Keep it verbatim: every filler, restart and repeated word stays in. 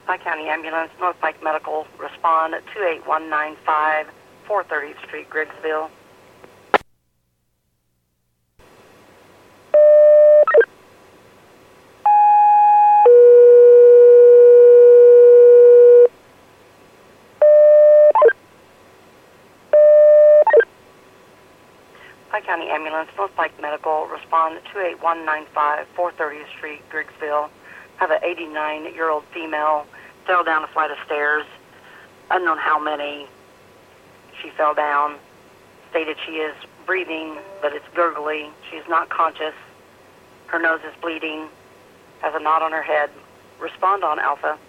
Pike County Ambulance, North Pike Medical, respond at two eight one nine five, four thirtieth Street, Griggsville. Pike County Ambulance, North Pike Medical, respond at two eight one nine five, four thirtieth Street, Griggsville. Have an eighty-nine-year-old female fell down a flight of stairs. Unknown how many. She fell down. Stated she is breathing, but it's gurgly. She is not conscious. Her nose is bleeding. Has a knot on her head. Respond on Alpha.